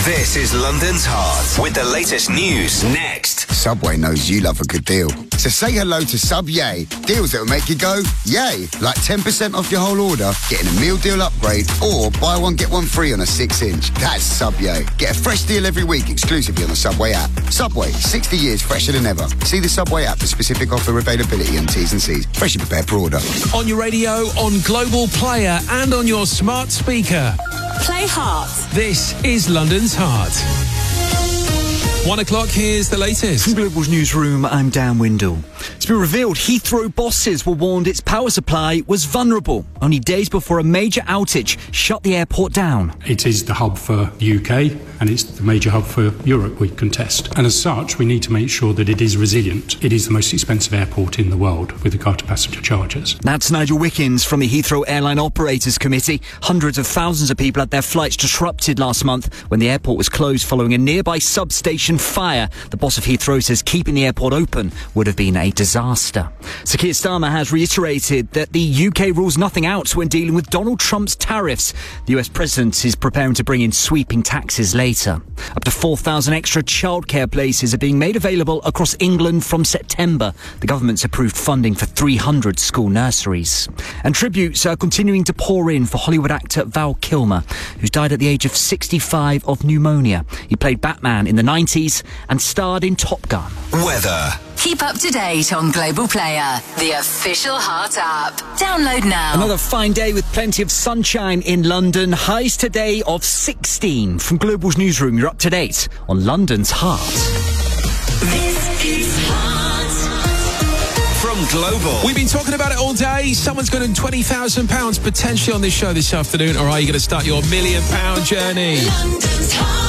This is London's Heart with the latest news next. Subway knows you love a good deal. So say hello to Sub Yay. Deals that will make you go, yay. Like 10% off your whole order, getting a meal deal upgrade, or buy one, get one free on a 6-inch. That's Sub Yay. Get a fresh deal every week exclusively on the Subway app. Subway, 60 years fresher than ever. See the Subway app for specific offer availability and T's and C's. Freshly prepared per order. On your radio, on Global Player, and on your smart speaker. Play Heart. This is London's Heart. 1 o'clock, here's the latest. From Global's newsroom, I'm Dan Windle. It's been revealed Heathrow bosses were warned its power supply was vulnerable, only days before a major outage shut the airport down. It is the hub for the UK, and it's the major hub for Europe, we contest. And as such, we need to make sure that it is resilient. It is the most expensive airport in the world with regard to passenger charges. That's Nigel Wickens from the Heathrow Airline Operators Committee. Hundreds of thousands of people had their flights disrupted last month when the airport was closed following a nearby substation fire. The boss of Heathrow says keeping the airport open would have been a disaster. Sir Keir Starmer has reiterated that the UK rules nothing out when dealing with Donald Trump's tariffs. The US president is preparing to bring in sweeping taxes later. Up to 4,000 extra childcare places are being made available across England from September. The government's approved funding for 300 school nurseries. And tributes are continuing to pour in for Hollywood actor Val Kilmer, who's died at the age of 65 of pneumonia. He played Batman in the 90s and starred in Top Gun. Weather. Keep up to date on Global Player, the official Heart app. Download now. Another fine day with plenty of sunshine in London. Highs today of 16. From Global's newsroom, you're up to date on London's Heart. This is Heart. From Global. We've been talking about it all day. Someone's going to win £20,000 potentially on this show this afternoon. Or are you going to start your £1 million journey? London's Heart.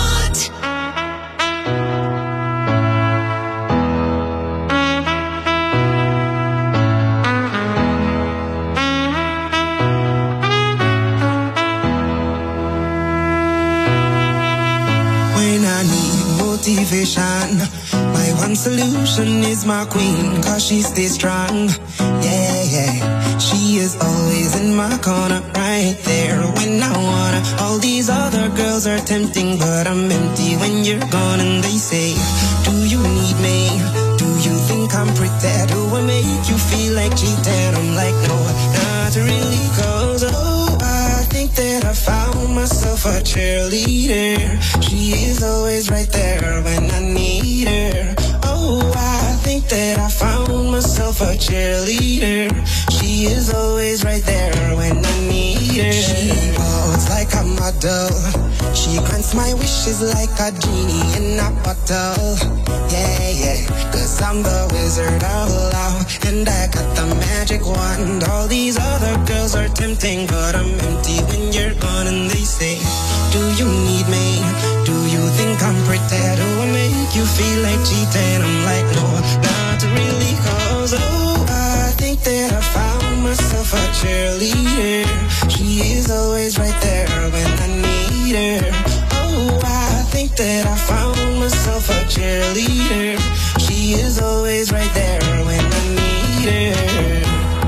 Motivation. My one solution is my queen, cause she stays strong. Yeah, yeah. She is always in my corner, right there when I wanna. All these other girls are tempting, but I'm empty when you're gone. And they say, do you need me? Do you think I'm pretty? Do I make you feel like cheating? I'm like, no, not really, cause I think that I found myself a cheerleader. She is always right there when I need her. Oh, I think that I found myself a cheerleader. She is always right there when I need her. She walks like a model. She grants my wishes like a genie in a bottle. Yeah, yeah, cause I'm the wizard of love, and I got the magic wand. All these other girls are tempting, but I'm empty when you're gone. And they say, do you need me? Do you think I'm pretty? Do I make you feel like cheating? I'm like, no, not really, cause I think that I found myself a cheerleader. She is always right there when I need her. Oh, I think that I found myself a cheerleader. She is always right there when I need her.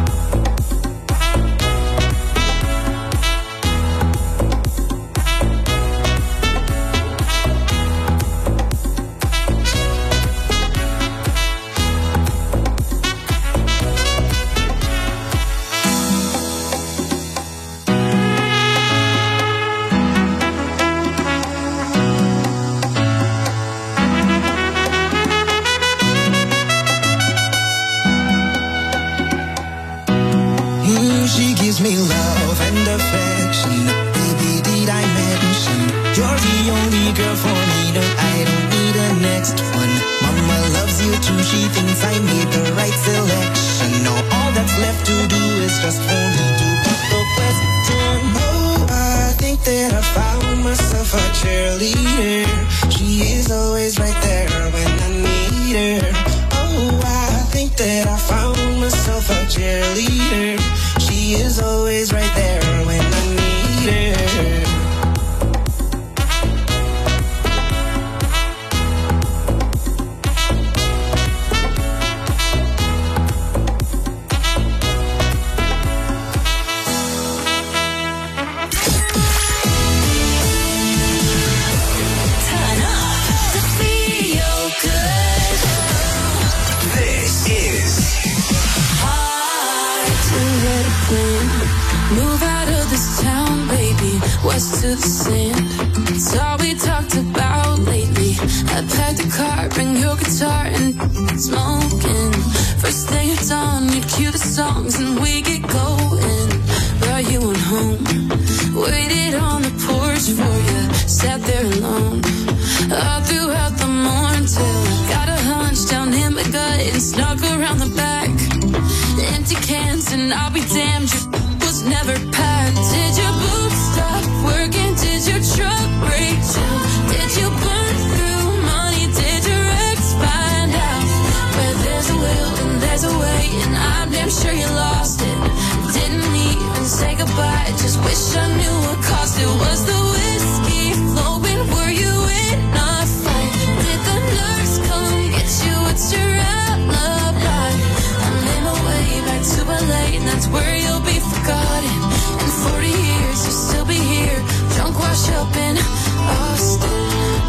She gives me love and affection. Baby, did I mention you're the only girl for me? No, I don't need a next one. Mama loves you too. She thinks I made the right selection. Now all that's left to do is just for me to put the question. Oh, I think that I found myself a cheerleader. She is always right there when I need her. Oh, I think that I found myself a cheerleader. She is always right there when I need her. us to the sand. It's all we talked about lately. I packed the car, bring your guitar and smoking. First thing at dawn, you'd cue the songs and we get going. Brought you on home, waited on the porch for you, sat there alone. All throughout the morn till I got a hunch down in my gut and snuck around the back. Empty cans and I'll be damned, your was never packed. Did your boots stop working? Did your truck break down? Did you burn through money? Did your ex find out? Where there's a will and there's a way, and I'm damn sure you lost it. Didn't even say goodbye, just wish I knew what cost it. Was the whiskey flowing? Were you in a fight? Did the nurse come get you? What's your alibi? I'm in my way back to LA, and that's where you'll be forgotten. In 40 years you'll still be here, drunk, washed up in Austin.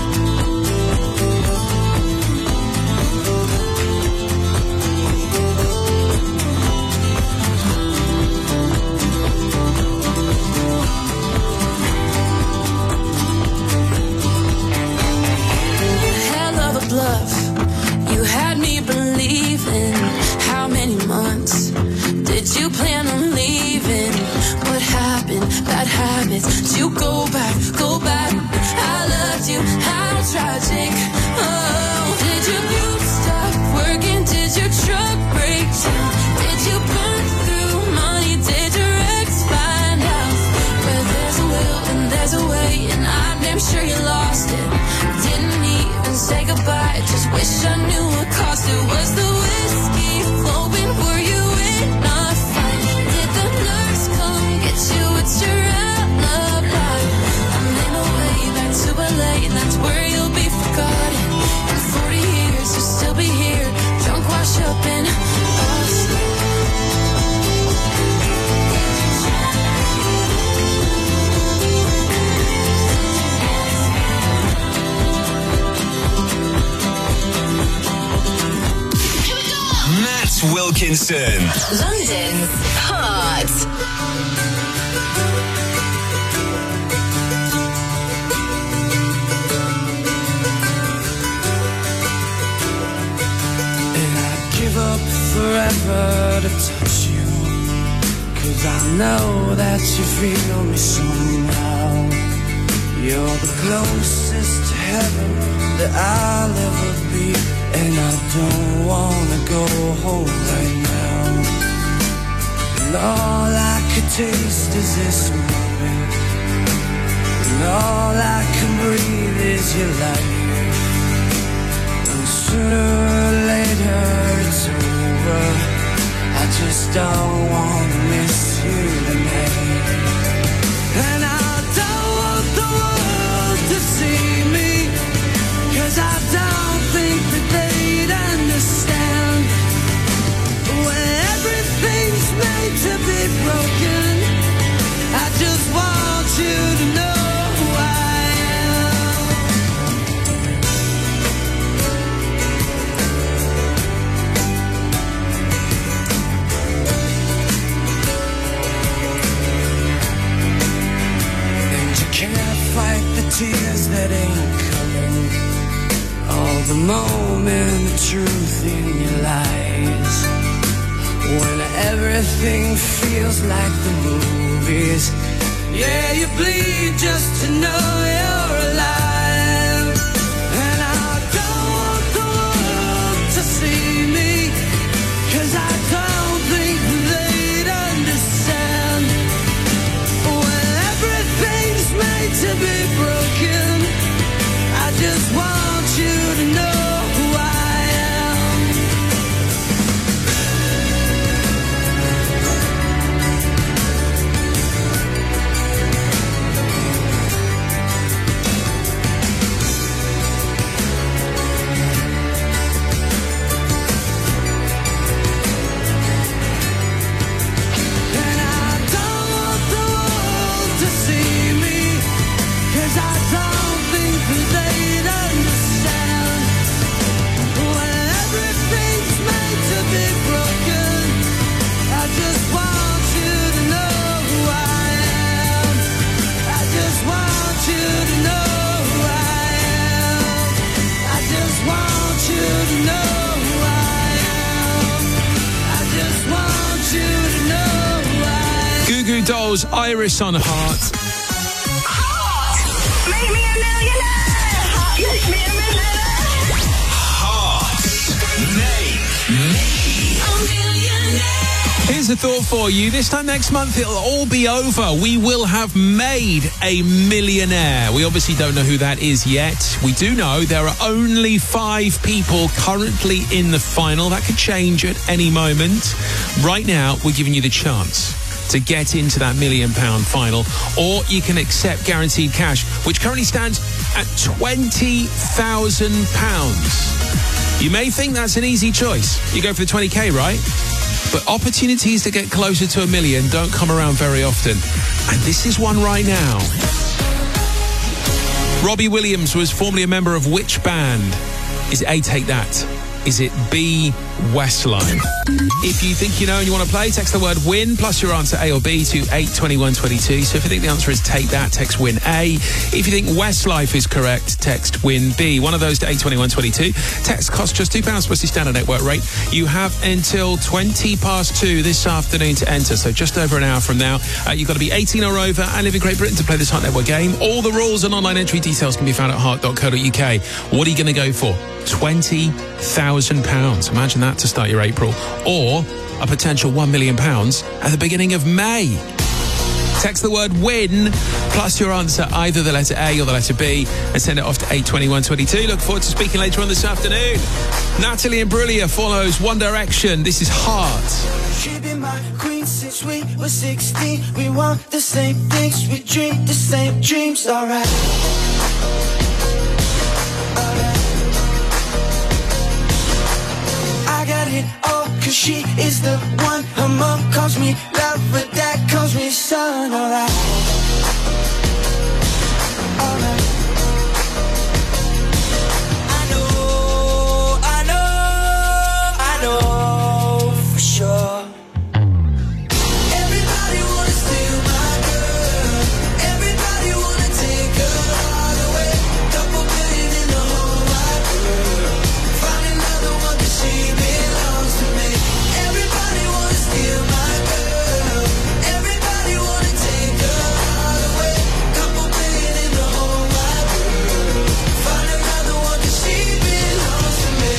Bluff, you had me believing. How many months did you plan on leaving? What happened? Bad habits. Did you go back? Go back. I loved you. How tragic. Oh, did your boots stop working? Did your truck break down? Did you burn through money? Did your ex find out? Where there's a will and there's a way, and I'm damn sure you lost it. Didn't even say goodbye, just wish I knew what cost it. Was the whiskey flowing? Were you in a fight? Did the nurse come get you? What's your alibi? I'm in a way back to LA, and that's where you'll be forgotten. In 40 years you'll still be here, drunk, washed up in Austin. Wilkinson. London's Heart. And I'd give up forever to touch you, 'cause I know that you feel me somehow. You're the closest to heaven that I'll ever be, and I don't wanna go home right now. And all I could taste is this moment, and all I can breathe is your light. And sooner or later it's over, I just don't wanna miss you tonight. And I don't want the world to see me, 'cause I don't think that they'd understand. When everything's made to be broken, I just want you to know who I am. And you can't fight the tears that ain't coming, all the moment, the truth in your lies. When everything feels like the movies, yeah, you bleed just to know you're alive. And I don't want the world to see me, 'cause I don't think they'd understand. When everything's made to be broken, I just want you to know who I am. 4's Iris on Heart. Make me a millionaire. Make me a millionaire. Heart. Make me a millionaire. Here's a thought for you. This time next month, it'll all be over. We will have made a millionaire. We obviously don't know who that is yet. We do know there are only 5 people currently in the final. That could change at any moment. Right now, we're giving you the chance to get into that £1 million final, or you can accept guaranteed cash, which currently stands at £20,000. You may think that's an easy choice. You go for the 20k, right? But opportunities to get closer to £1 million don't come around very often. And this is one right now. Robbie Williams was formerly a member of which band? Is it A, Take That? Is it B, Westlife? If you think you know and you want to play, text the word WIN plus your answer A or B to 82122. So if you think the answer is Take That, text WIN A. If you think Westlife is correct, text WIN B. One of those to 82122. Text costs just £2 plus the standard network rate. You have until 2:20 this afternoon to enter, so just over an hour from now. You've got to be 18 or over and live in Great Britain to play this Heart Network game. All the rules and online entry details can be found at heart.co.uk. What are you going to go for? £20,000. Imagine that to start your April. Or a potential £1 million at the beginning of May. Text the word WIN plus your answer, either the letter A or the letter B, and send it off to 82122. Look forward to speaking later on this afternoon. Natalie Imbruglia follows One Direction. This is Heart. She been my queen since we were 16. We want the same things, we dream the same dreams, alright. I got it all, cause she is the one. Her mom calls me love, but dad calls me son, alright. Alright. I know for sure. Everybody wanna steal my girl. Everybody wanna take her all away. Couple billion in the whole wide world. Find another one 'cause she belongs to me. Everybody wanna steal my girl. Everybody wanna take her all away. Couple billion in the whole wide world. Find another one 'cause she belongs to me.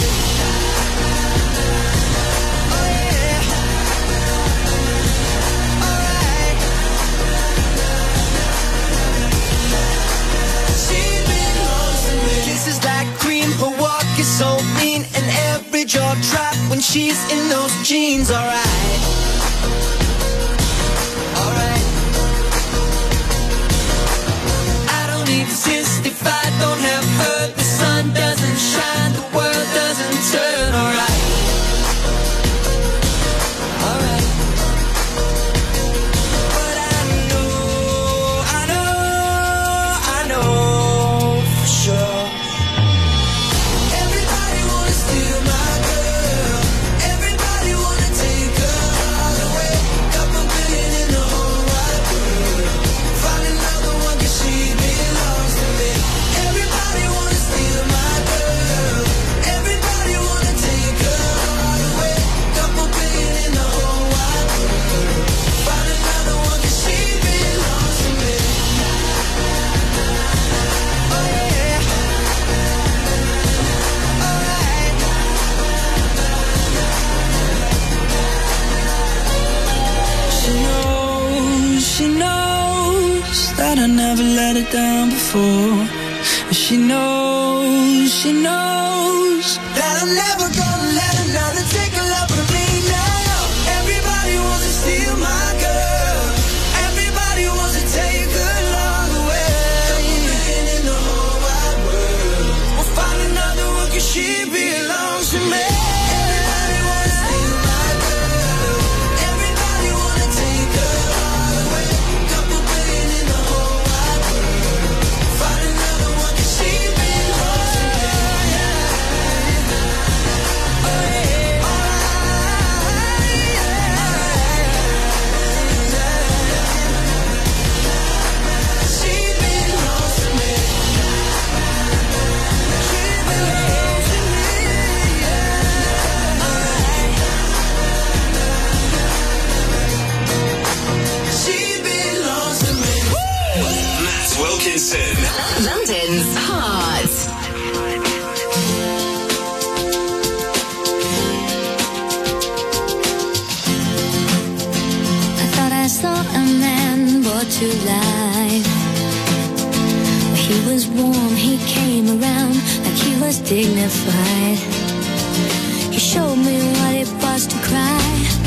Kisses like cream, her walk is so mean, and every jaw drop when she's in those jeans. Alright, alright. I don't exist if I don't have her. The sun doesn't shine, the world doesn't turn. Alright, alright. But I know for sure. Everybody wanna steal my girl. Everybody wanna take her all away. Couple billion in the whole wide world. Find another one 'cause she belongs to me. Everybody wanna steal my girl. Everybody wanna take her all away. Couple billion in the whole wide world. Find another one 'cause she belongs to me. Oh yeah. She knows that I never let her down before. And she knows that I'm never gonna let another take a love from me now. Everybody wants to steal my girl. Everybody wants to take her love away. Couple billion in the whole wide world. We'll find another one 'cause she belongs to me. Everybody wants to steal my girl. Everybody wanna take her all away. Couple billion in the whole wide world. Find another one 'cause she belongs to me. Oh yeah. Alright. London's heart. I thought I saw a man brought to life. He was warm, he came around like he was dignified. He showed me what it was to cry.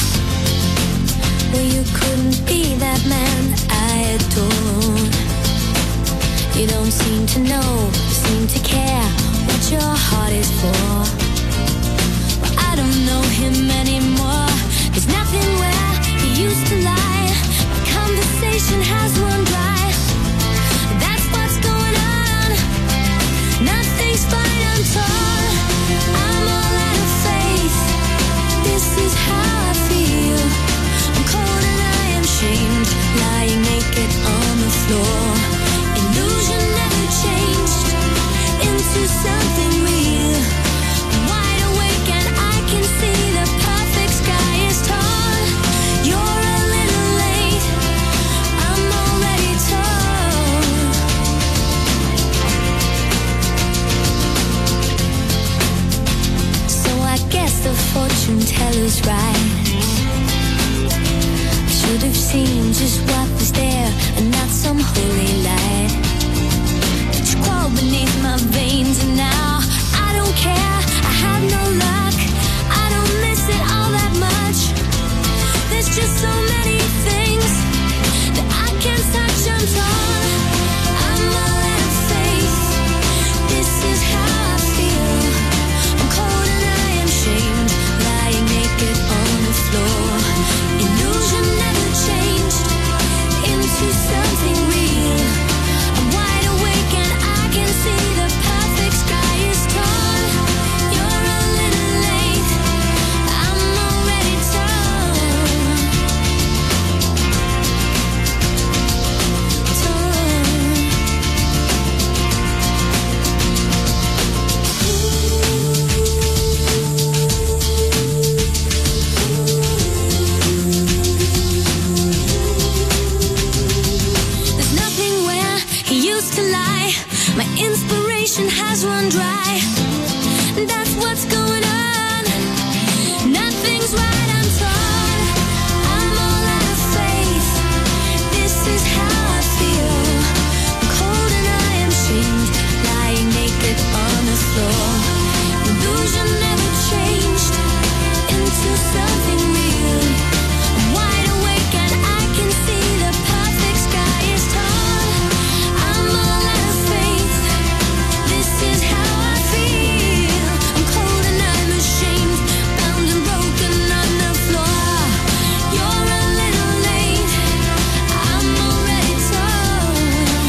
Well, you couldn't be that man I adore. You don't seem to know, you seem to care what your heart is for. Well, I don't know him anymore. There's nothing where he used to lie. My conversation has run dry. That's what's going on. Nothing's fine, I'm torn. I'm all out of faith. This is how I feel. I'm cold and I am shamed, lying naked on the floor. Illusion never changed into something real. I'm wide awake and I can see the perfect sky is torn. You're a little late, I'm already torn. So I guess the fortune teller's right. I should have seen just what was there and not some holy light. It's crawled beneath my veins and now I don't care. I have no luck. I don't miss it all that much. There's just so many things that I can't touch. I'm torn. I'm all out of faith. This is how I feel. I'm cold and I am shamed, lying naked on the floor. Illusion never changed into something real. I'm wide awake and I can see the perfect sky is torn. You're a little late, I'm already torn. There's nothing where he used to lie. My inspiration has run dry. That's what's going on. Nothing's right, I'm torn. I'm all out of faith. This is how I feel. I'm cold and I am shamed, lying naked on the floor. Illusion never changed into something real. I'm wide awake and I can see the perfect sky is torn. I'm all out of faith. This is how I feel. I'm cold and I'm ashamed, bound and broken on the floor. You're a little late, I'm already torn.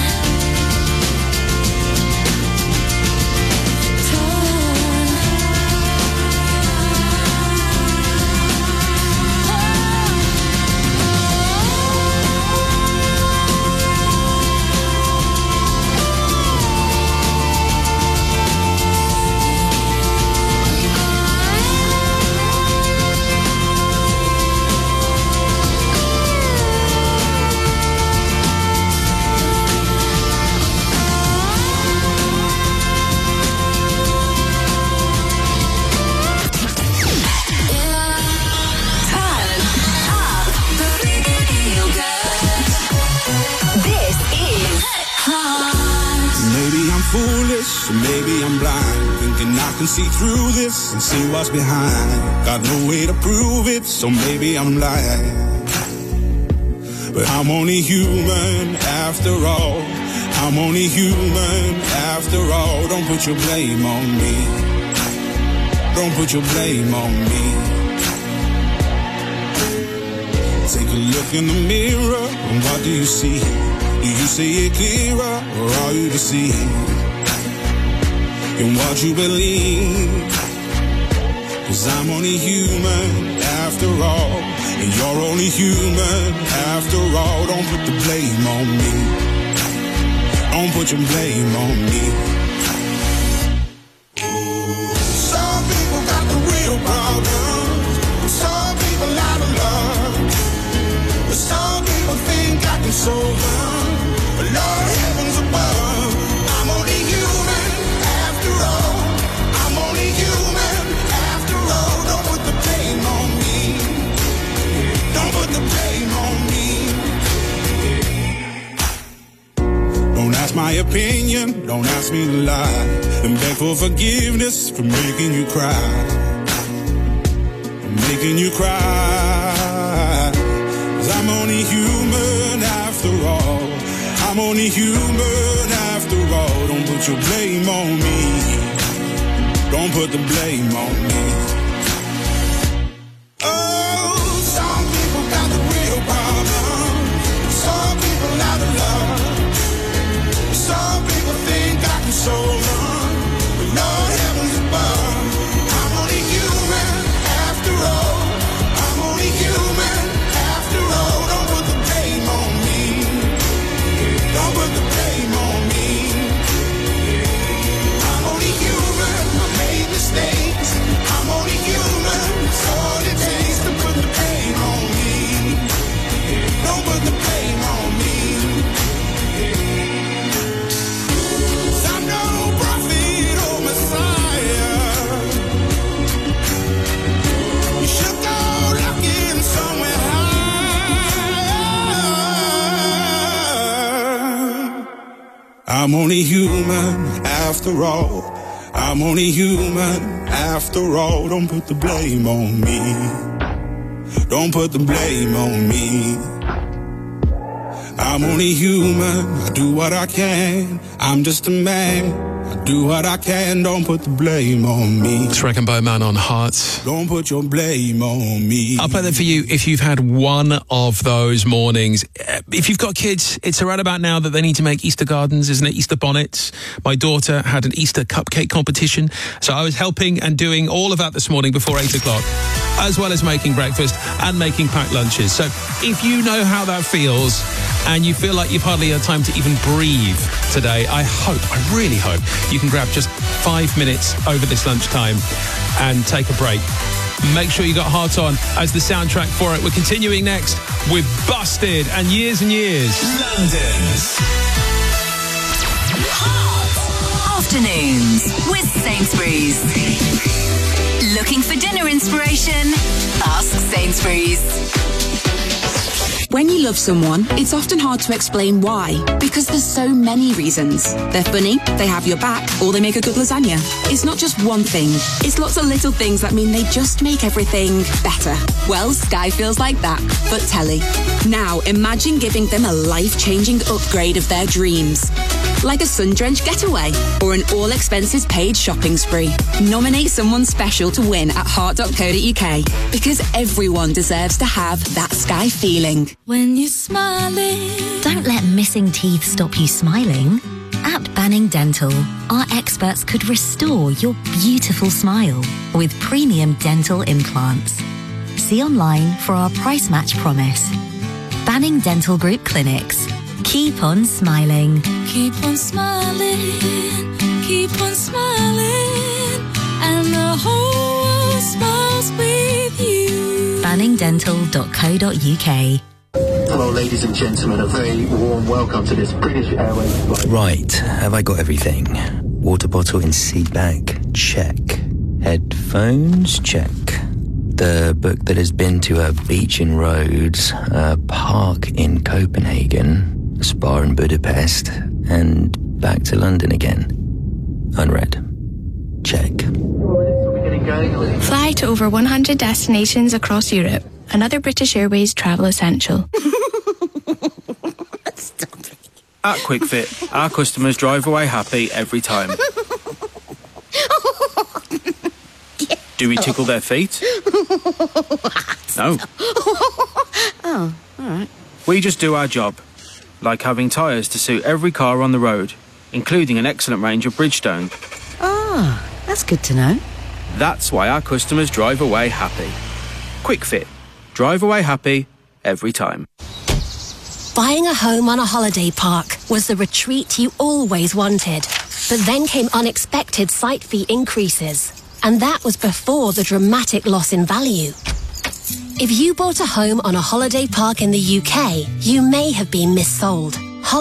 This is Maybe I'm foolish, or maybe I'm blind, thinking I can see through this and see what's behind. Got no way to prove it, so maybe I'm lying. But I'm only human after all. I'm only human after all. Don't put your blame on me. Don't put your blame on me. Take a look in the mirror, and what do you see? Do you see it clearer, or are you deceived in what you believe? 'Cause I'm only human after all, and you're only human after all. Don't put the blame on me. Don't put your blame on me. Some people got the real problems. Some people out of love. But some people think I can solve them. But Lord, heavens above, again, don't ask me to lie. And beg for forgiveness for making you cry. Making you cry. 'Cause I'm only human after all. I'm only human after all. Don't put your blame on me. Don't put the blame on me. Oh, some people got the real problem. Some people out of love. Some people think I can solve them, but Lord heavens above. I'm only human after all. I'm only human after all. Don't put the blame on me. Don't put the blame on me. I'm only human. I made mistakes. I'm only human. It's all it takes to put the blame on me. Don't put the blame on me. 'Cause I'm no prophet or Messiah. You should go looking somewhere higher. I'm only human after all. I'm only human after all. Don't put the blame on me. Don't put the blame on me. I'm only human. I do what I can. I'm just a man. I do what I can. Don't put the blame on me. It's Wrecking Bowman on Hearts. Don't put your blame on me. I'll play that for you if you've had one of those mornings. If you've got kids, it's around about now that they need to make Easter gardens, isn't it? Easter bonnets. My daughter had an Easter cupcake competition, so I was helping and doing all of that this morning before 8 o'clock, as well as making breakfast and making packed lunches. So if you know how that feels and you feel like you've hardly had time to even breathe today, I really hope you can grab just 5 minutes over this lunchtime and take a break. Make sure you got Heart On as the soundtrack for it. We're continuing next with Busted and Years and Years. London's Afternoons with Sainsbury's. Looking for dinner inspiration? Ask Sainsbury's. When you love someone, it's often hard to explain why, because there's so many reasons. They're funny, they have your back, or they make a good lasagna. It's not just one thing. It's lots of little things that mean they just make everything better. Well, Sky feels like that, but telly. Now, imagine giving them a life-changing upgrade of their dreams. Like a sun-drenched getaway or an all-expenses-paid shopping spree. Nominate someone special to win at heart.co.uk, because everyone deserves to have that Sky feeling. When you're smiling, don't let missing teeth stop you smiling. At Banning Dental, our experts could restore your beautiful smile with premium dental implants. See online for our price match promise. Banning Dental Group Clinics. Keep on smiling. Keep on smiling, keep on smiling, and the whole world smiles with you. BanningDental.co.uk. Hello, ladies and gentlemen. A very warm welcome to this British Airways flight. Right, have I got everything? Water bottle in seat back? Check. Headphones? Check. The book that has been to a beach in Rhodes, a park in Copenhagen, a spa in Budapest, and back to London again. Unread. Check. Fly to over 100 destinations across Europe. Another British Airways travel essential. At QuickFit, our customers drive away happy every time. Do we tickle their feet? No. Oh, all right. We just do our job, like having tyres to suit every car on the road, including an excellent range of Bridgestone. Ah, that's good to know. That's why our customers drive away happy. QuickFit. Drive away happy every time. Buying a home on a holiday park was the retreat you always wanted. But then came unexpected site fee increases. And that was before the dramatic loss in value. If you bought a home on a holiday park in the UK, you may have been missold.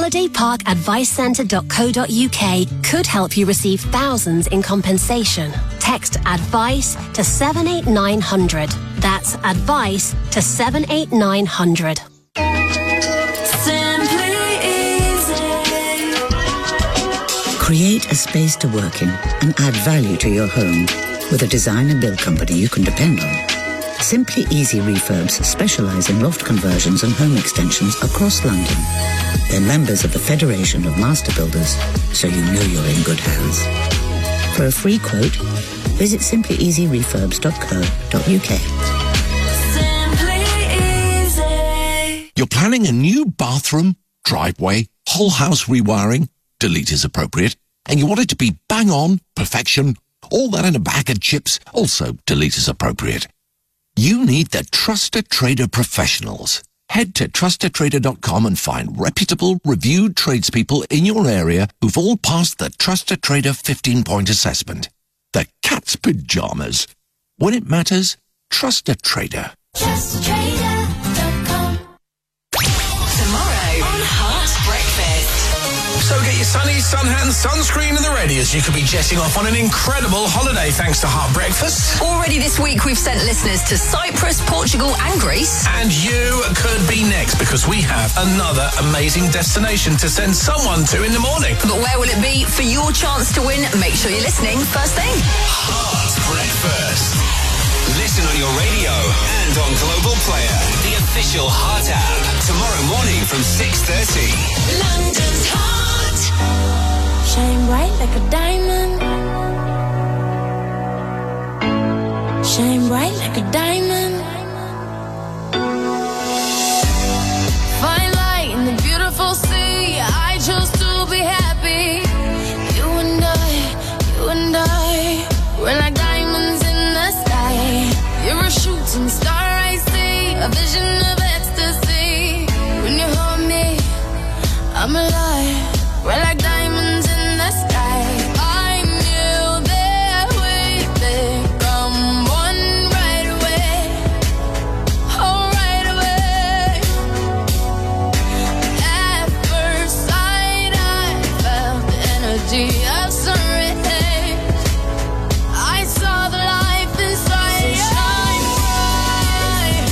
HolidayParkAdviceCentre.co.uk could help you receive thousands in compensation. Text ADVICE to 78900. That's ADVICE to 78900. Create a space to work in and add value to your home with a design and build company you can depend on. Simply Easy Refurbs specialise in loft conversions and home extensions across London. They're members of the Federation of Master Builders, so you know you're in good hands. For a free quote, visit simplyeasyrefurbs.co.uk. You're planning a new bathroom, driveway, whole house rewiring, delete is appropriate, and you want it to be bang on, perfection, all that in a bag of chips, also delete is appropriate. You need the Trusted Trader professionals. Head to trustedtrader.com and find reputable, reviewed tradespeople in your area who've all passed the Trusted Trader 15-point assessment. The cat's pajamas. When it matters, trust a trader. TrustedTrader.com. Tomorrow on Heart Breakfast. So get your sunnies, sun hat and sunscreen in the ready as you could be jetting off on an incredible holiday thanks to Heart Breakfast. Already this week we've sent listeners to Cyprus, Portugal and Greece. And you could be next because we have another amazing destination to send someone to in the morning. But where will it be? For your chance to win, make sure you're listening first thing. Heart Breakfast. Listen on your radio and on Global Player, the official Heart app. Tomorrow morning from 6:30. London's Heart. Shine bright like a diamond. Shine bright like a diamond. Fine light in the beautiful sea. I chose to be happy. You and I, we're like diamonds in the sky. You're a shooting star I see, a vision of ecstasy. When you hold me, I'm alive. We're like diamonds in the sky. I knew that we'd become one right away. Oh, right away. At first sight, I felt the energy of sun rays. I saw the life inside you. Shine bright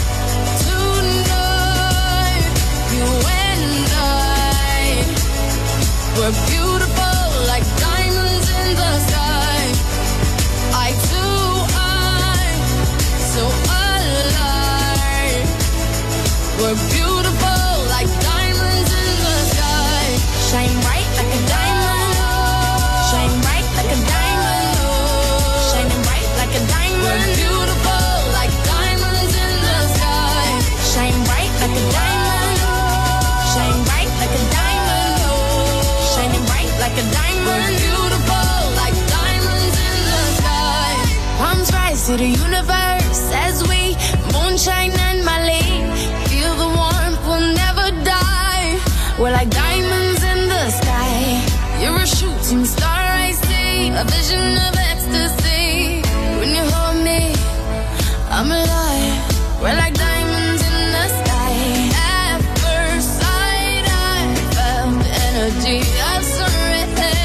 tonight. You and I, we're beautiful like diamonds in the sky. I too, I'm so alive. We're beautiful like diamonds in the sky. Shine bright like a diamond. Shine bright like a diamond. Shining bright like a diamond. We're beautiful like diamonds in the sky. Shine bright like a diamond. Shine bright like a diamond. Shining bright like a diamond. We're beautiful like diamonds in the sky. Palms rise to the universe as we moonshine and Mali. Feel the warmth, we'll never die. We're like diamonds in the sky. You're a shooting star I see, a vision of ecstasy. When you hold me, I'm alive. We're like diamonds in the sky. At first sight, I felt the energy of sun rays.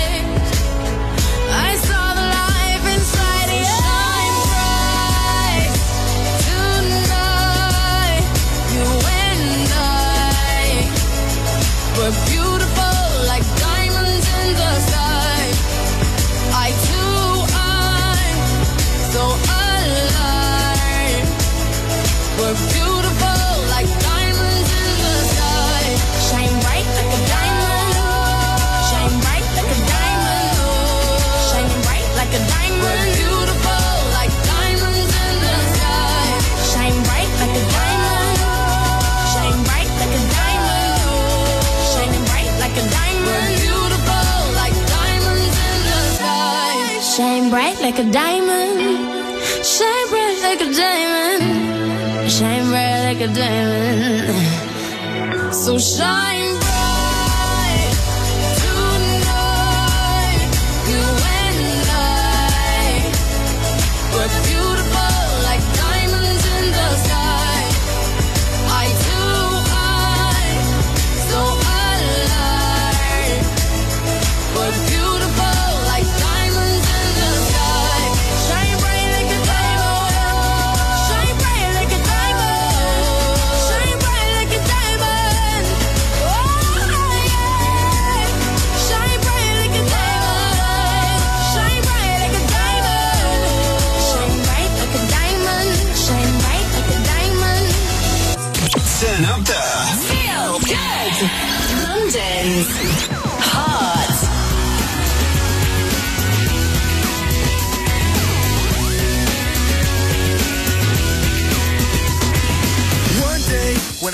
I saw the life inside you. Shine bright tonight. You and I, we're beautiful like diamonds in the sky. I too, I'm so alive. We're beautiful like diamonds in the sky. Shine bright like a diamond. Shine bright like a diamond. Shining bright like a diamond. We're beautiful like diamonds in the sky. Shine bright like a diamond. Shine bright like a diamond. Shining bright like a diamond. We're beautiful like diamonds in the sky. Shine bright like a diamond. Shine bright like a diamond. Shine bright like a diamond. So shine bright tonight. You and I, we're beautiful like diamonds in the sky. I too, I'm so alive. We're beautiful like diamonds in the sky. Shine bright like a diamond. Shine bright like a diamond. Shine bright like a diamond. Oh,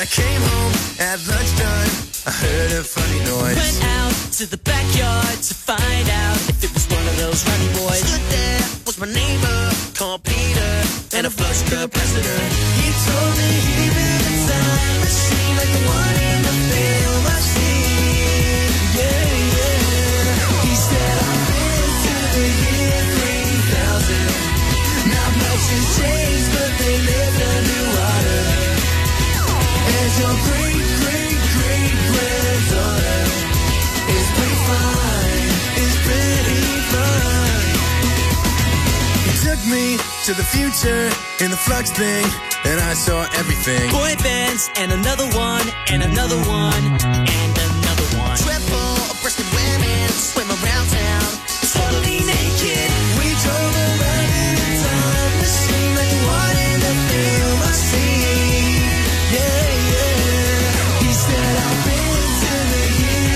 came home at lunchtime. I heard a funny noise. Went out to the backyard to find out if it was one of those rowdy boys. Stood there was my neighbor called Peter and a flush capacitor. He told me he built a time machine like the one in the film I've seen. Yeah, yeah. He said I've been to the year 3000. Not much has changed, but they lived underwater. As your great-great-great-granddaughter is pretty fine, is pretty fine. He took me to the future in the flux thing, and I saw everything. Boy bands, and another one, and another one, and another one. Triple-breasted women swim around town, totally naked. We drove around in a time machine like the one in the film I've seen. Yeah, yeah. He said I've been to the year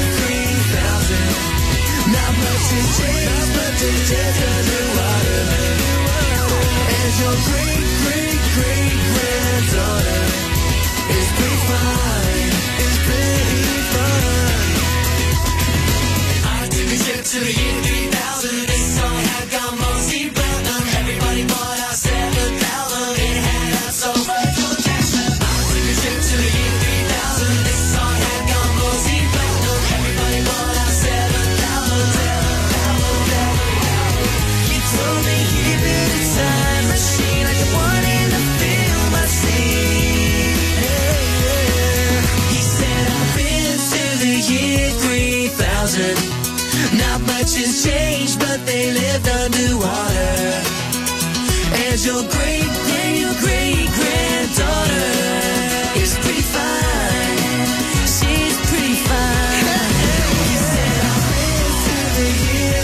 3000. Not much has changed, but they just underwater. As your great-great-great-granddaughter is pretty fine, is pretty fine. I took a trip to the year 3000. This song had gone mostly platinum. Everybody bought our 7,000. It had us so Michael Jackson. I took a trip to the year 3000. This song had gone mostly platinum. Everybody bought our 7,000. He told me he built a time machine like the one in the film I've seen. Yeah, yeah. He said I've been to the year 3000. Not much has changed, but they lived underwater. As your great-great-granddaughter is pretty fine. She's pretty fine. He said I've been to the year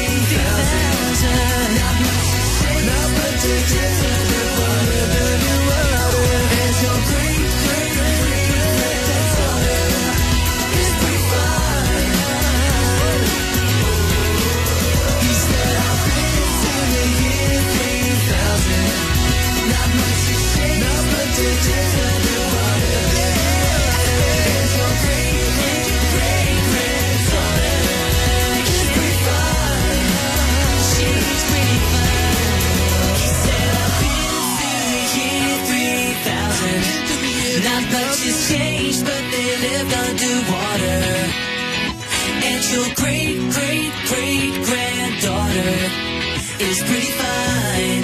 3000. Not much has changed, underwater. As your great-great-granddaughter is pretty fine. He said I've been to the year 3000. Not much has changed, underwater. As your great-great-granddaughter is pretty fine. She's pretty fine. He said I've been to the year 3000. Not much has changed, but they lived underwater. And your great-great-great-granddaughter is pretty fine.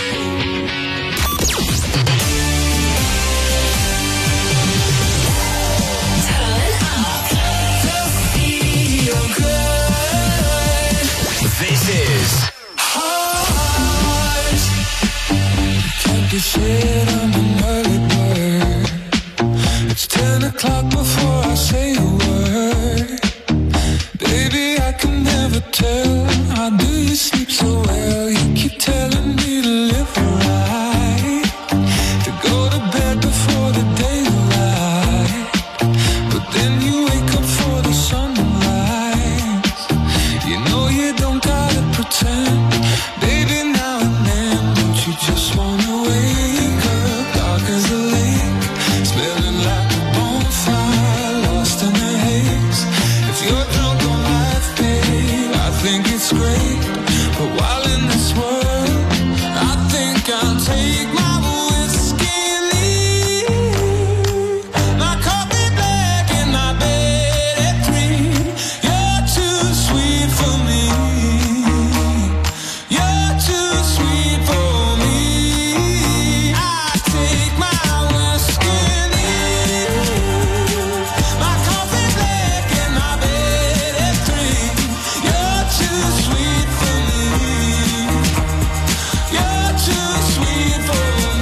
Turn up. Feel good. This is Heart. Can't be said I'm an early bird. It's 10 o'clock before I say a word. Baby, I can never tell. How do you sleep so well? You keep telling me to live right, to go to bed before the daylight. But then you wake up for the sunrise. You know you don't gotta pretend. Baby, now and then, don't you just wanna wake up dark as a lake, smelling like a bonfire, lost in the haze. If you're drunk on life, babe, I think it's great. But while in this world, I think I'll take my whiskey and leave. My coffee black and my bed at 3. You're too sweet for me. You're too sweet for me. I take my whiskey and leave. My coffee black and my bed at 3. You're too sweet for me. You're too sweet for me.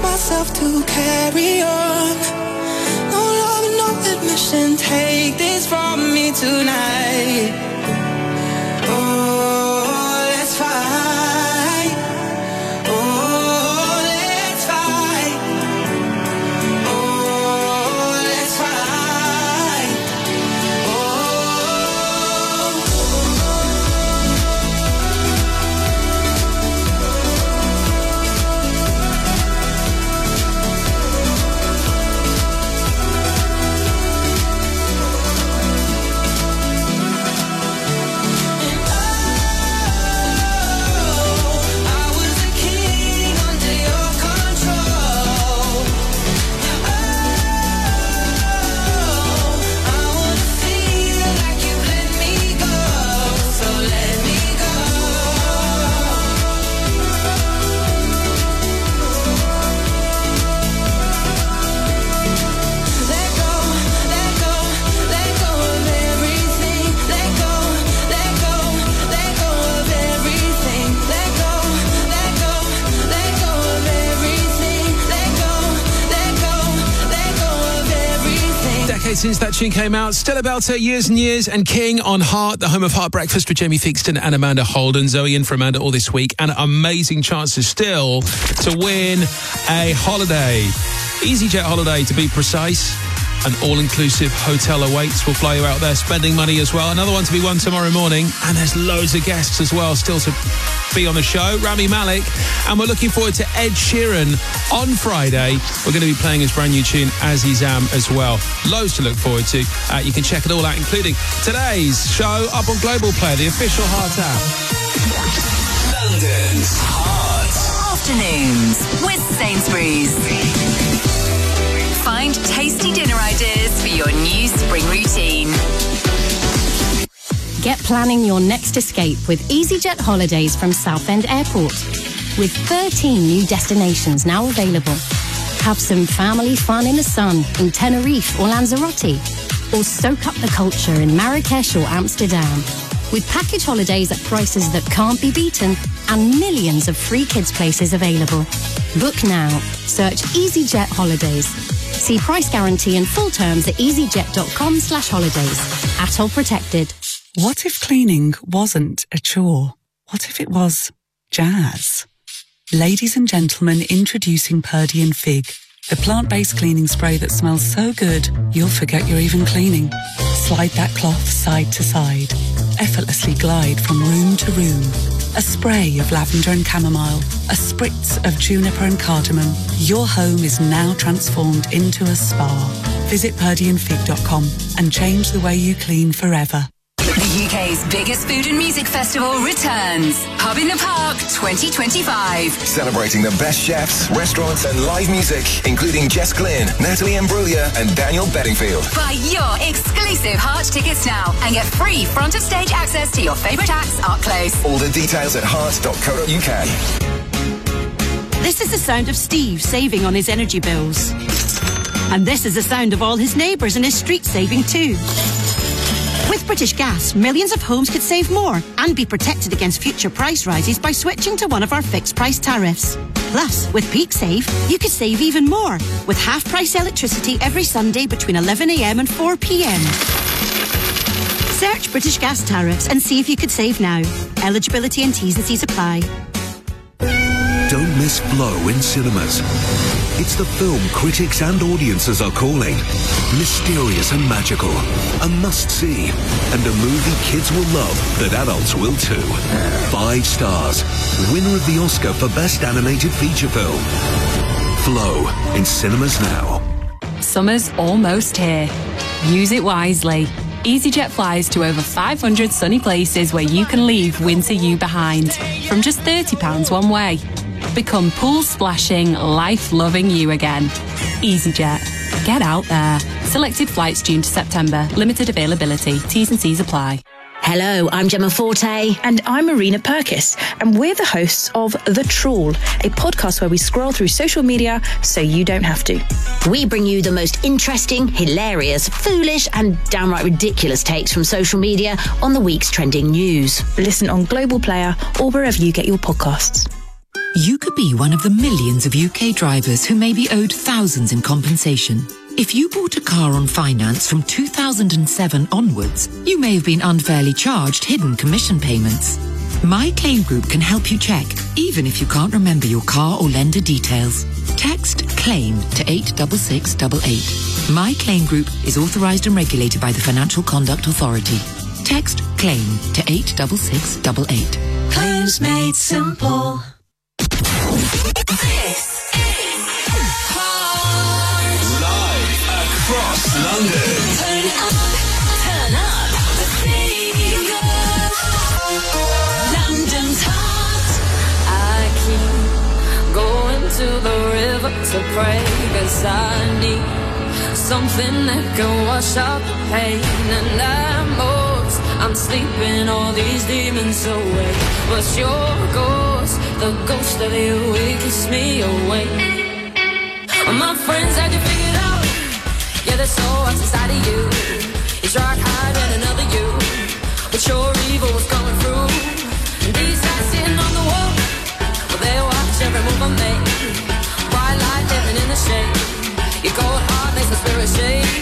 myself to carry on. No love and no admission. Take this from me tonight. Oh, let's fight. Oh, let's fight. Oh, let's fight. Since that tune came out, still a belter, Years and Years, and King on Heart, the home of Heart Breakfast with Jamie Theakston and Amanda Holden. Zoe in for Amanda all this week, and amazing chances still to win a holiday. EasyJet holiday, to be precise. An all-inclusive hotel awaits. We'll fly you out there, spending money as well. Another one to be won tomorrow morning, and there's loads of guests as well still to be on the show. Rami Malek, and we're looking forward to Ed Sheeran on Friday. We're going to be playing his brand new tune, Azizam, as well. Loads to look forward to. You can check it all out, including today's show up on Global Player, the official Heart app. London's Heart Afternoons with Sainsbury's. Find tasty dinner ideas for your new spring routine. Get planning your next escape with EasyJet holidays from Southend Airport. With 13 new destinations now available. Have some family fun in the sun in Tenerife or Lanzarote. Or soak up the culture in Marrakesh or Amsterdam. With package holidays at prices that can't be beaten and millions of free kids places available. Book now. Search EasyJet Holidays. See price guarantee and full terms at easyjet.com/holidays. Atoll protected. What if cleaning wasn't a chore? What if it was jazz? Ladies and gentlemen, introducing Purdy and Fig, the plant-based cleaning spray that smells so good, you'll forget you're even cleaning. Slide that cloth side to side. Effortlessly glide from room to room. A spray of lavender and chamomile, a spritz of juniper and cardamom. Your home is now transformed into a spa. Visit purdyandfig.com and change the way you clean forever. The UK's biggest food and music festival returns. Hub in the Park 2025. Celebrating the best chefs, restaurants and live music, including Jess Glynn, Natalie Imbruglia and Daniel Bedingfield. Buy your exclusive Heart tickets now and get free front of stage access to your favourite acts up close. All the details at heart.co.uk. This is the sound of Steve saving on his energy bills. And this is the sound of all his neighbours in his street saving too. With British Gas, millions of homes could save more and be protected against future price rises by switching to one of our fixed price tariffs. Plus, with Peak Save, you could save even more with half price electricity every Sunday between 11 a.m. and 4 p.m. Search British Gas tariffs and see if you could save now. Eligibility and T's and C's apply. Don't miss Flow in cinemas. It's the film critics and audiences are calling mysterious and magical, a must-see, and a movie kids will love that adults will too. 5 stars, winner of the Oscar for Best Animated Feature Film. Flow in cinemas now. Summer's almost here. Use it wisely. EasyJet flies to over 500 sunny places where you can leave winter you behind from just £30 one way. Become pool splashing, life loving you again. EasyJet. Get out there. Selected flights June to September. Limited availability. T's and C's apply. Hello, I'm Gemma Forte. And I'm Marina Purkis. And we're the hosts of The Trawl, a podcast where we scroll through social media so you don't have to. We bring you the most interesting, hilarious, foolish and downright ridiculous takes from social media on the week's trending news. Listen on Global Player or wherever you get your podcasts. You could be one of the millions of UK drivers who may be owed thousands in compensation. If you bought a car on finance from 2007 onwards, you may have been unfairly charged hidden commission payments. My Claim Group can help you check, even if you can't remember your car or lender details. Text CLAIM to 86688. My Claim Group is authorised and regulated by the Financial Conduct Authority. Text CLAIM to 86688. Claims made simple. Across London. Turn up the fever. London's hot. I keep going to the river to pray, 'cause I need something that can wash out the pain. And I'm sleeping all these demons away, but your ghost, the ghost of you, it keeps me awake. My friends had you figured out. Yeah, there's so much inside of you. You tried hiding another you, but your evil was coming through. And these guys sitting on the wall, well, they watch every move I make. Bright light living in the shade. Your cold heart makes my spirit shake.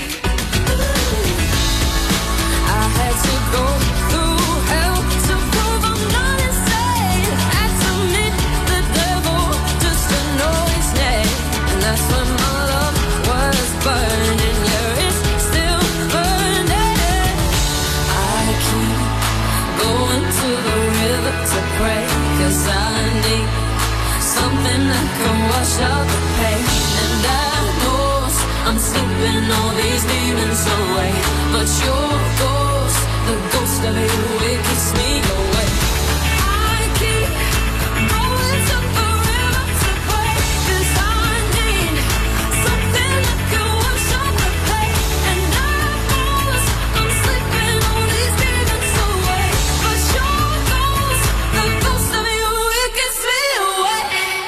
I had to go through hell to prove I'm not insane. Had to meet the devil just to know his name. And that's when my love was burning. Yeah, it's still burning. I keep going to the river to pray, 'cause I need something that can wash out the pain. And I know I'm sleeping all these demons away, but your ghost, the ghost of you, it keeps me away. I keep going to the river to pray, 'cause I need something that can wash out the pain. And I know I'm sleeping all these demons away, but your ghost, the ghost of you, it keeps me away.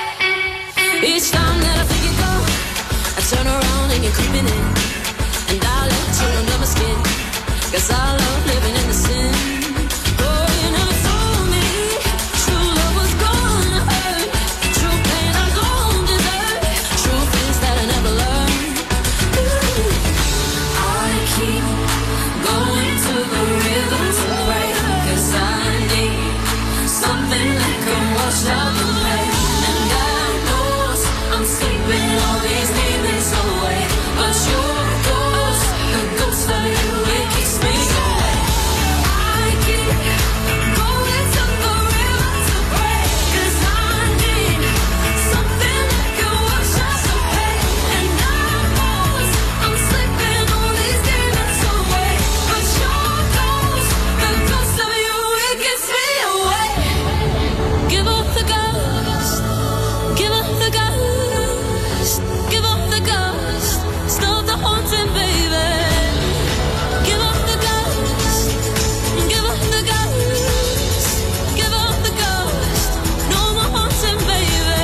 Each time that I think you go, I turn around and you're creeping in, and I let you under my skin, 'cause I love living in the sin. Oh, you never told me true love was gonna hurt, true pain I don't deserve, true things that I never learned. Ooh. I keep going to the river to pray, 'cause I need something that can wash out the pain. And I know I'm sleeping all these demons away, but your ghost, the ghost of you, it keeps me away. I keep going to the river to pray, 'cause I need something that can wash out the pain. And I know I'm sleeping all these demons away, but your ghost, the ghost of you, it keeps me away. Give up the ghost, give up the ghost, give up the ghost, stop the haunting, baby. Give up the ghost, give up the ghost, give up the ghost, no more haunting, baby.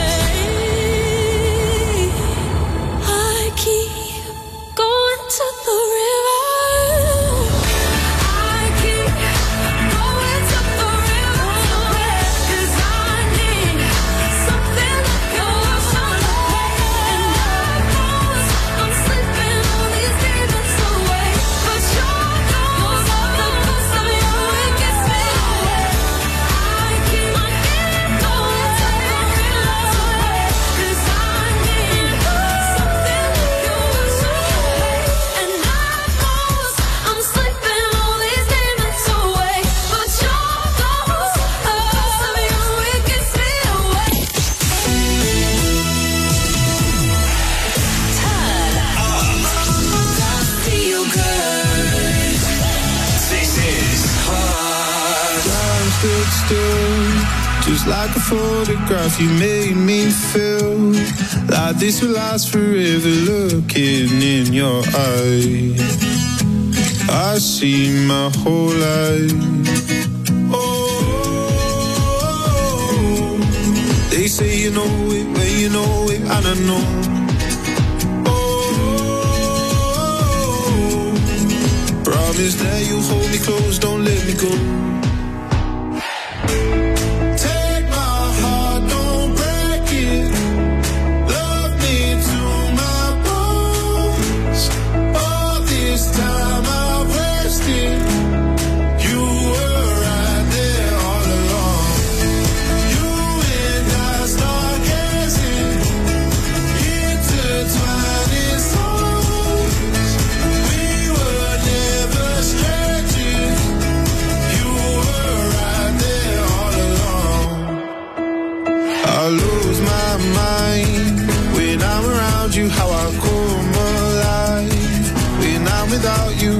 I keep going to the river. I keep going to the river to pray, 'cause I need something that can wash out the pain. And I know I'm sleeping all these demons away, but your ghost, the ghost of you, it gets me away. I keep going to the river to pray, 'cause I need something that can wash out the pain. And I know I'm sleeping all these demons away, but your ghost, the ghost of you, it gets me away. Feel good. This is Hot. Time stood still, just like a photograph. You made me feel like this will last forever. Looking in your eyes, I see my whole life. Oh, they say you know it when you know it, and I know. Promise that you hold me close, don't let me go. Take my heart, don't break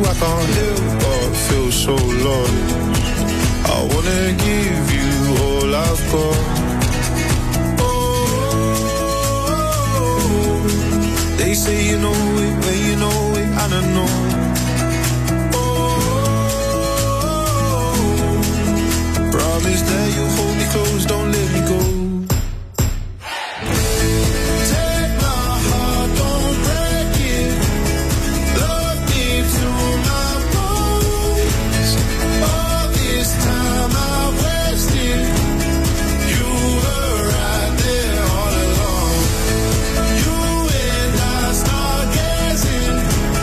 I can't help but feel so lost. I wanna give you all I've got. Oh, they say you know it when you know it, and I know. Promise that you'll hold me close, don't let me go. Take my heart, don't break it. Love me to my bones. All this time I wasted. You were right there all along. You and I start gazing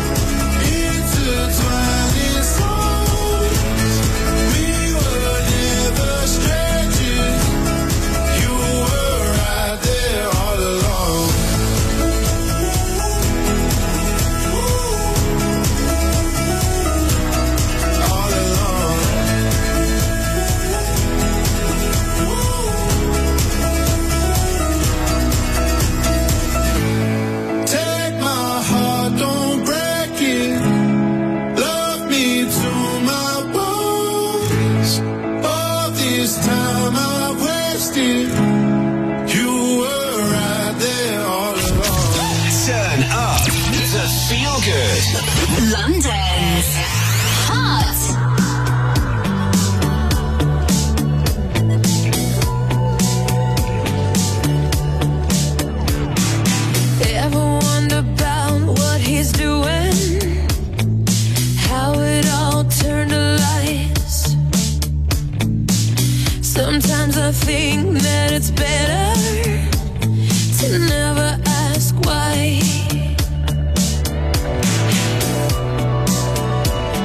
intertwining souls. We were never strangers. You were right there all along. All along. Take my heart, don't break it. Love me to my bones. All this time I wasted. You were right there all along. Turn up the feel good. London's Hot. Ever wonder about what he's doing? How it all turned to lies. Sometimes I think that it's better to never ask why.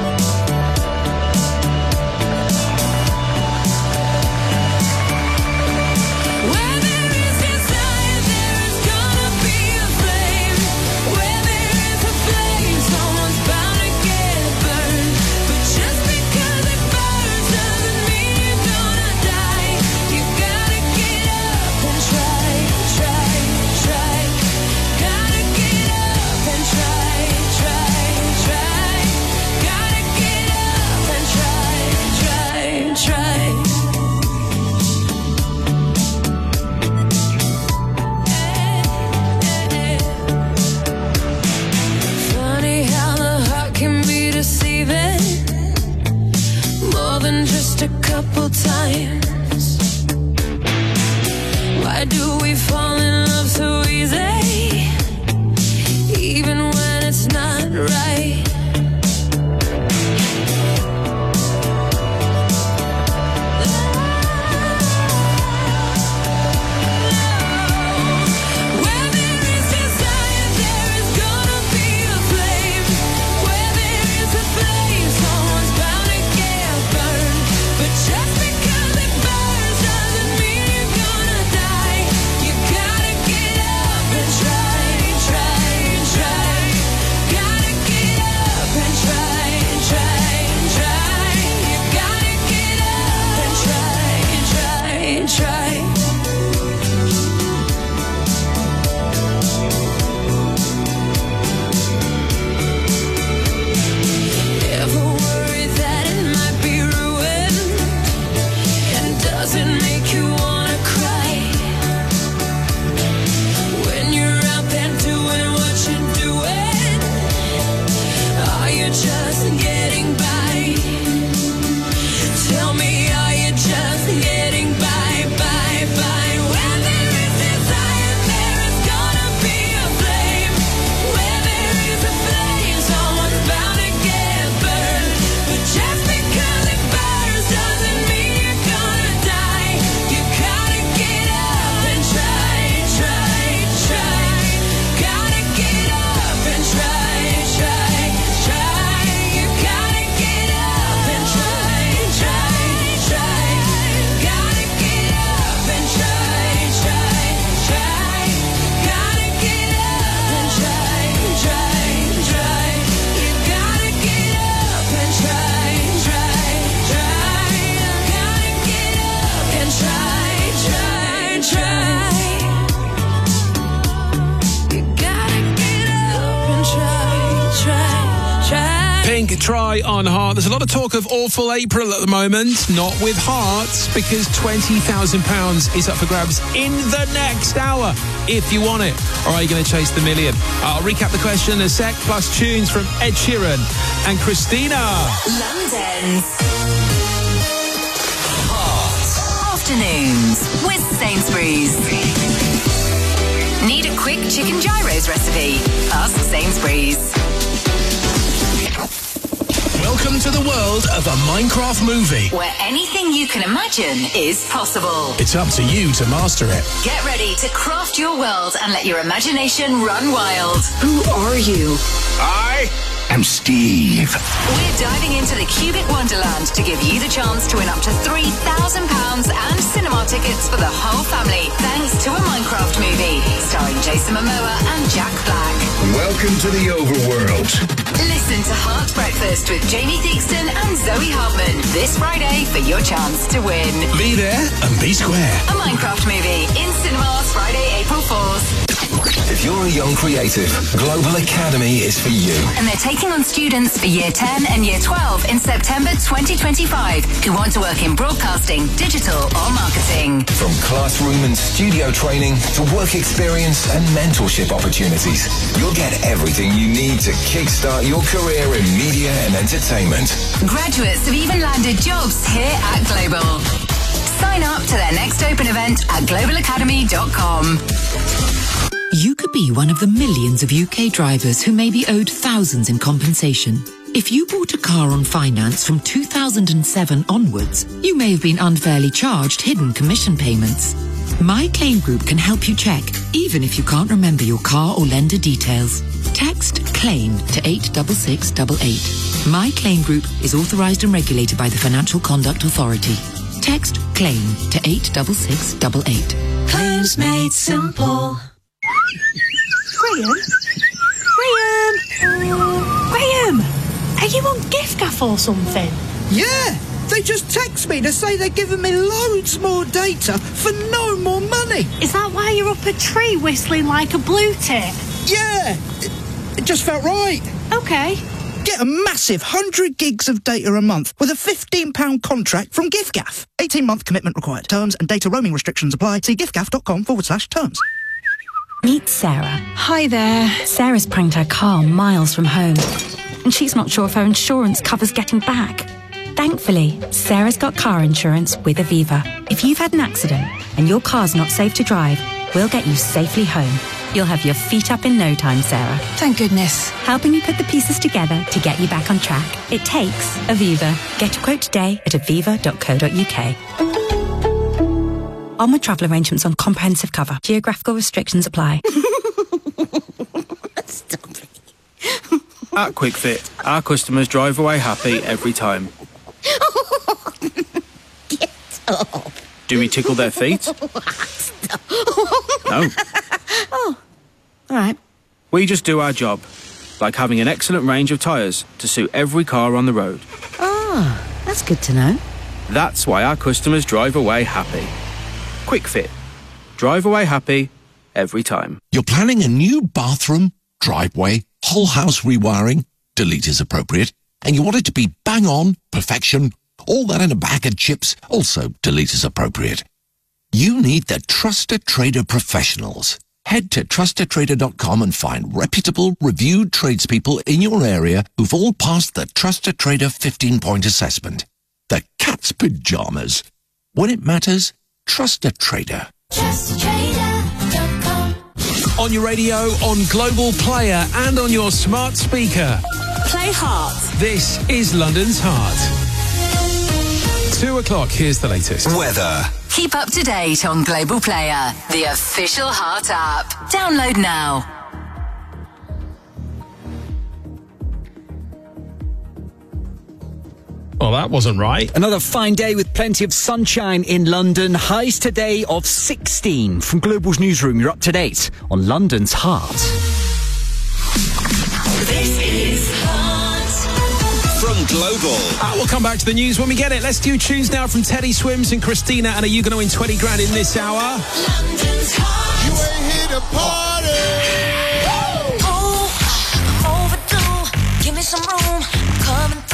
Try on Heart. There's a lot of talk of awful April at the moment. Not with Heart, because £20,000 is up for grabs in the next hour if you want it. Or are you going to chase the million? I'll recap the question in a sec, plus tunes from Ed Sheeran and Christina. London's Heart Afternoons with Sainsbury's. Need a quick chicken gyros recipe? Ask Sainsbury's. Welcome to the world of a Minecraft movie, Where anything you can imagine is possible. It's up to you to master it. Get ready to craft your world and let your imagination run wild. Who are you? I am Steve. We're diving into the Cubic Wonderland to give you the chance to win up to £3,000 and cinema tickets for the whole family, thanks to a Minecraft movie starring Jason Momoa and Jack Black. Welcome to the overworld. Listen to Heart Breakfast with Jamie Theakston and Zoe Hartman this Friday for your chance to win. Be there and be square. A Minecraft movie in cinemas Friday, April 4th. If you're a young creative, Global Academy is for you. And they're taking on students for Year 10 and Year 12 in September 2025 who want to work in broadcasting, digital or marketing. From classroom and studio training to work experience and mentorship opportunities, you'll get everything you need to kickstart your career in media and entertainment. Graduates have even landed jobs here at Global. Sign up to their next open event at globalacademy.com. You could be one of the millions of UK drivers who may be owed thousands in compensation. If you bought a car on finance from 2007 onwards, you may have been unfairly charged hidden commission payments. My Claim Group can help you check, even if you can't remember your car or lender details. Text CLAIM to 86688. My Claim Group is authorised and regulated by the Financial Conduct Authority. Text CLAIM to 86688. Claims made simple. Graham! Are you on giffgaff or something? Yeah! They just text me to say they're giving me loads more data for no more money. Is that why you're up a tree whistling like a blue tit? Yeah! It just felt right. Okay. Get a massive 100 gigs of data a month with a £15 contract from giffgaff. 18-month commitment required. Terms and data roaming restrictions apply. See giffgaff.com/terms. Meet Sarah. Hi there. Sarah's pranked her car miles from home, and she's not sure if her insurance covers getting back. Thankfully, Sarah's got car insurance with Aviva. If you've had an accident and your car's not safe to drive, we'll get you safely home. You'll have your feet up in no time, Sarah. Thank goodness. Helping you put the pieces together to get you back on track. It takes Aviva. Get a quote today at aviva.co.uk. Onward travel arrangements on comprehensive cover. Geographical restrictions apply. At QuickFit, our customers drive away happy every time. Get up. Do we tickle their feet? No. Oh, all right. We just do our job, like having an excellent range of tyres to suit every car on the road. Oh, that's good to know. That's why our customers drive away happy. QuickFit. Drive away happy every time. You're planning a new bathroom, driveway, whole house rewiring, delete is appropriate, and you want it to be bang on, perfection, all that in a bag of chips, also delete is appropriate. You need the Trusted Trader professionals. Head to trustedtrader.com and find reputable, reviewed tradespeople in your area who've all passed the Trusted Trader 15-point assessment. The cat's pajamas. When it matters, trust a trader. TrustedTrader.com. On your radio, on Global Player, and on your smart speaker. Play Heart. This is London's Heart. 2 o'clock, here's the latest. Weather. Keep up to date on Global Player, the official Heart app. Download now. Well, that wasn't right. Another fine day with plenty of sunshine in London. Highs today of 16. From Global's newsroom, you're up to date on London's Heart. This is Heart. From Global. We'll come back to the news when we get it. Let's do tunes now from Teddy Swims and Christina. And are you going to win 20 grand in this hour? London's Heart. You ain't here to party. Oh, overdue. Give me some room. Coming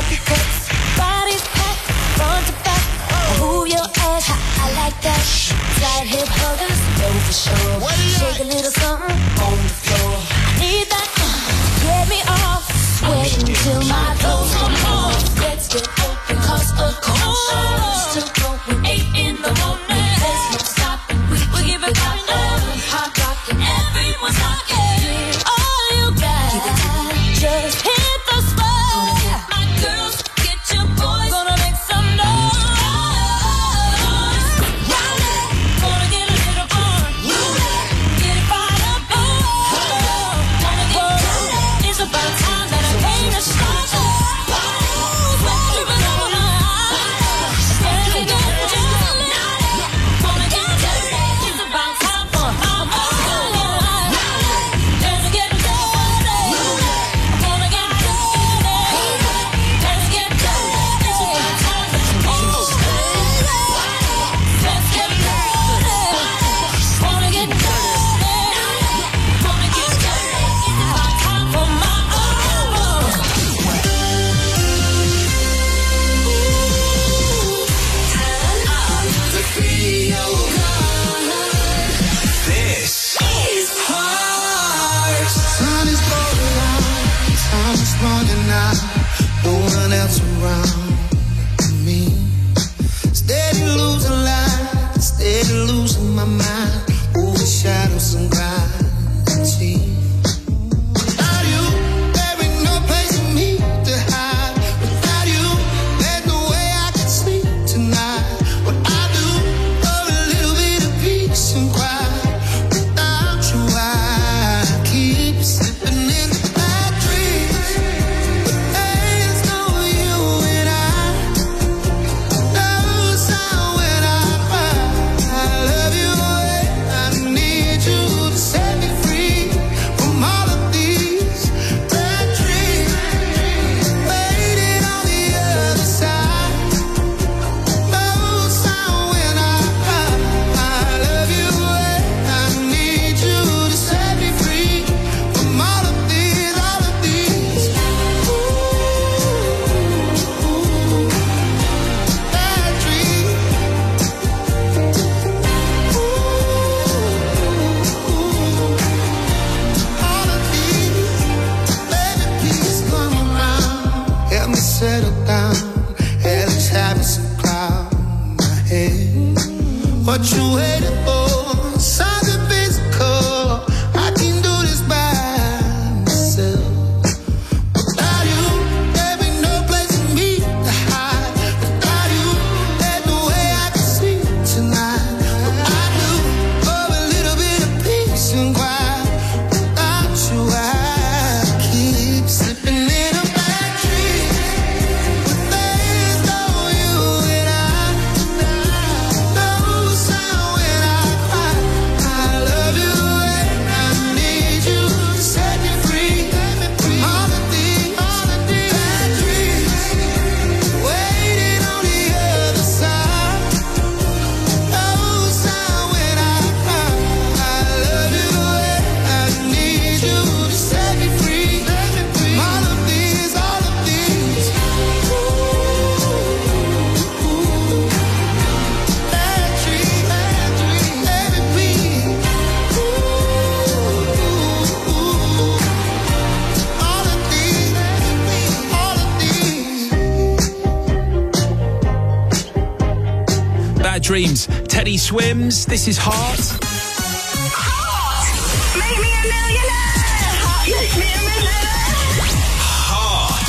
Rocky cuts, bodies packed, front to back. Move your ass, I like that. Side hip huggers, know for sure. Shake a little something on the floor. I need that, get me off. Sweating till my clothes come off. Let's get open, cause of course. Still going 8 in the morning. There's no stopping, we'll give it hot rockin', everyone's rockin'. All you got, just hit the spot. My girls, get your boys, gonna make some noise. Gonna get a little fun, get it fired up. Gonna get dirty. It's about time that I came to start. Running out, no one else around me. Steady losing light, steady losing my mind. Overshadow some gravity. Without you, there ain't no place for me to hide. Without you, there's no way I can sleep tonight. What I do for a little bit of peace and quiet. Without you, I keep slipping in the bad dreams. There's no you and I. No sound when I cry. I love you and I need you to set me free from all of these bad dreams. Waiting on the other side. No sound when I cry. I love you and I need you to set me free from all of these bad dreams. All of these, baby, please come around. Help me settle down. Hell is having some cloud in my head. What you waiting for? Something physical. I can do this by myself. Without you, there ain't no place for me to hide. Without you, there's no way I can sleep tonight. What I do for a little bit of peace and quiet. Without you, I keep slipping in a bad dream. There's no you and I. No sound when I cry. I love you and I need you to set me free. All of these bad dreams. Waiting on the other side. No sound when I cry. I love you and I need you to set me free. All of these bad dreams. Bad Dreams. Teddy Swims. This is Heart. Make me a millionaire. Make me a millionaire. Heart.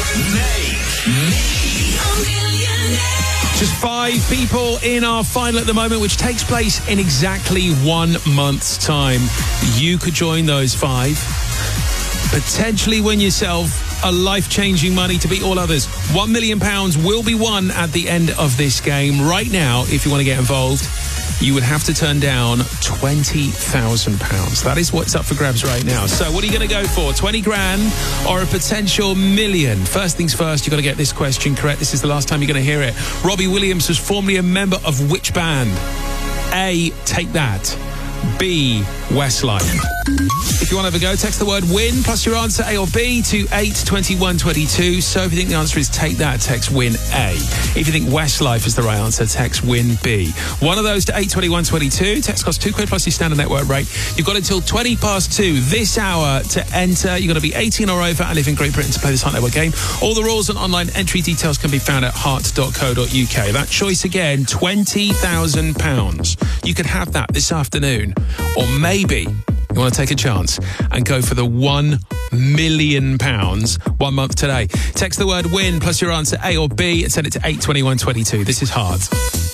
Make me a millionaire. Just 5 people in our final at the moment, which takes place in exactly 1 month's time. You could join those 5. Potentially win yourself a life-changing money to beat all others. £1 million will be won at the end of this game. Right now, if you want to get involved, you would have to turn down £20,000. That is what's up for grabs right now. So what are you going to go for? 20 grand or a potential million? First things first, you've got to get this question correct. This is the last time you're going to hear it. Robbie Williams was formerly a member of which band? A, Take That. B, Westlife. If you want to have a go, text the word WIN plus your answer A or B to 82122. So if you think the answer is take that, text WIN A. If you think Westlife is the right answer, text WIN B. One of those to 82122. Text costs £2 plus your standard network rate. You've got until 2 this hour to enter. You've got to be 18 or over and live in Great Britain to play this Heart Network game. All the rules and online entry details can be found at heart.co.uk. That choice again, £20,000. You could have that this afternoon. Or maybe you want to take a chance and go for the £1 million 1 month today. Text the word WIN plus your answer A or B and send it to 82122. This is Heart.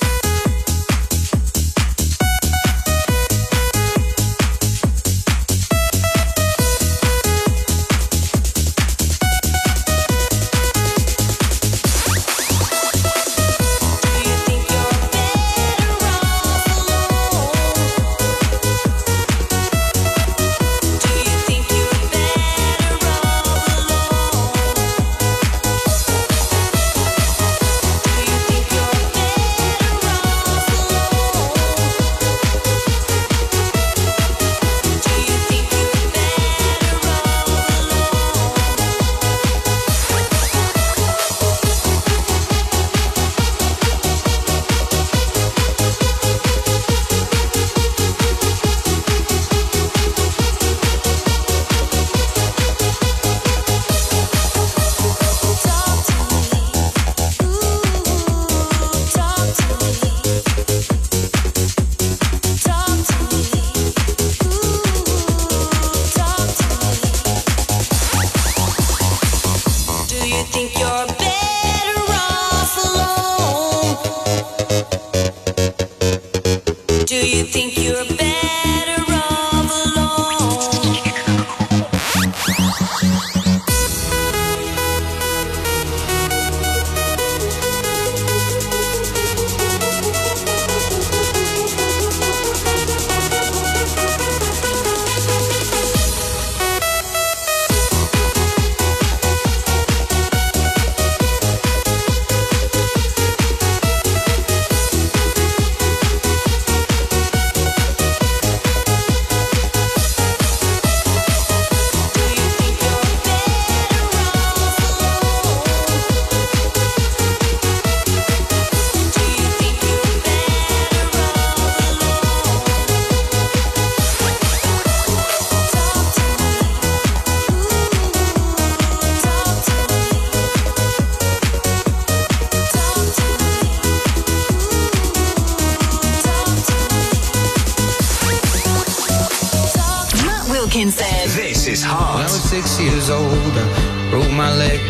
This is Heart. When I was 6 years old, I broke my leg.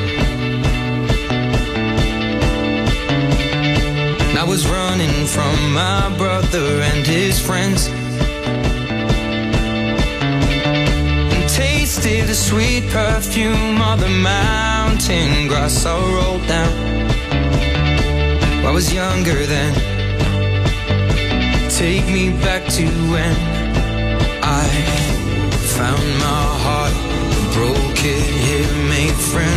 And I was running from my brother and his friends, and tasted the sweet perfume of the mountain grass I rolled down. I was younger then. Take me back to when I found my heart, broke it, here, made friends.